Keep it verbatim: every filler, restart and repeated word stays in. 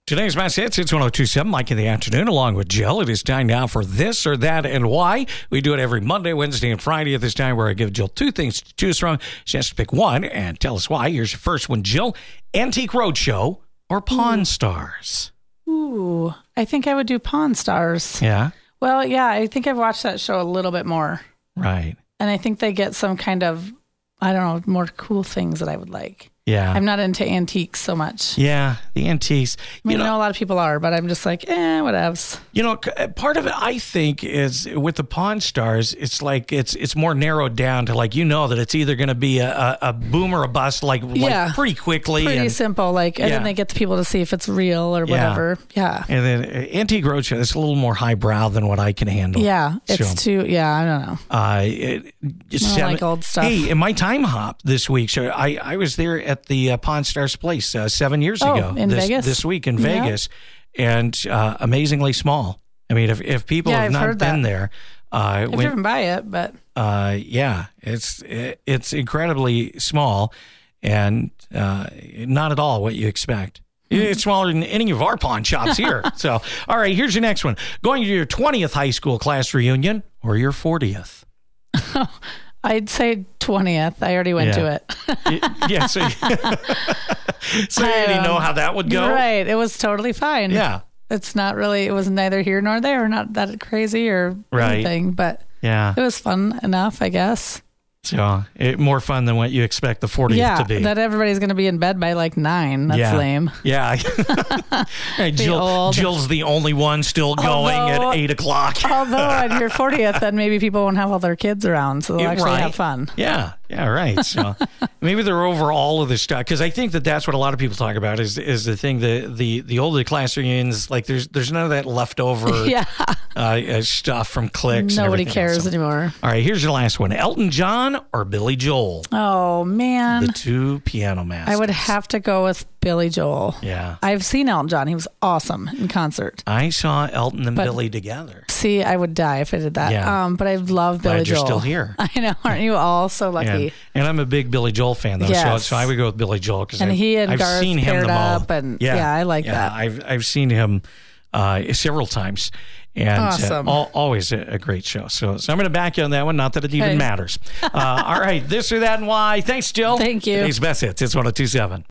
Today's Best Hits, it's one oh two point seven, Mike in the afternoon, along with Jill. It is time now for This or That and Why. We do it every Monday, Wednesday, and Friday at this time, where I give Jill two things to choose from. She has to pick one and tell us why. Here's your first one, Jill. Antique Roadshow or Pawn Stars? Ooh, I think I would do Pawn Stars. Yeah? Well, yeah, I think I've watched that show a little bit more. Right. And I think they get some kind of, I don't know, more cool things that I would like. Yeah. I'm not into antiques so much. Yeah, the antiques. I mean, you I know, know a lot of people are, but I'm just like, eh, whatevs. You know, part of it, I think, is with the Pawn Stars, it's like it's it's more narrowed down to, like, you know that it's either going to be a, a, a boom or a bust, like, Yeah. like pretty quickly. Pretty and, simple. Like, and Yeah. then they get the people to see if it's real or whatever. Yeah. And then uh, Antique Roadshow is a little more highbrow than what I can handle. Yeah. It's So, too, yeah, I don't know. Uh, it, it's I don't seven, like old stuff. Hey, in my time hop this week, so I, I was there at the uh, Pawn Stars place uh, seven years Oh, ago. in this, Vegas? This week in Yeah. Vegas. And uh, amazingly small. I mean, if, if people Yeah, have I've not heard been that. there, uh, I've when, driven by it, but uh, yeah, it's it, it's incredibly small and uh, not at all what you expect. It's smaller than any of our pawn shops here. So, all right, here's your next one. Going to your twentieth high school class reunion or your fortieth? I'd say twentieth. I already went Yeah. to it. Y- yeah, so, so you I, already um, know how that would go? Right. It was totally fine. Yeah, It's not really, it was neither here nor there, not that crazy or Right. anything, but yeah. it was fun enough, I guess. So it, more fun than what you expect the fortieth Yeah, to be. that everybody's going to be in bed by like nine. That's yeah. lame. Yeah. Hey, Jill, old. Jill's the only one still going Although- at eight o'clock. Although on your fortieth, then maybe people won't have all their kids around, so they'll Yeah, actually right. have fun. Yeah, yeah, right. So maybe they're over all of this stuff, because I think that that's what a lot of people talk about is is the thing the the the older class reunions, like there's there's none of that leftover Yeah. uh, uh, stuff from clicks. and Nobody everything cares else. So- anymore. All right, here's your last one: Elton John or Billy Joel, Oh, man. the two piano masters. I would have to go with Billy Joel. Yeah, I've seen Elton John. He was awesome in concert. I saw Elton and But- Billy together. See, I would die if I did that. Yeah. Um, but I love Billy Glad you're Joel. still here. I know. Aren't you all so lucky? And, and I'm a big Billy Joel fan, though, so, Yes. so I would go with Billy Joel because And I've, he and I've Garth seen him paired the most. up, and yeah, I like that. I've I've seen him uh, several times, and Awesome. uh, al- always a, a great show. So, so I'm going to back you on that one. Not that it even Hey. matters. Uh, all right, This or That and Why. Thanks, Jill. Thank you. Today's Best Hits. It's one oh two point seven.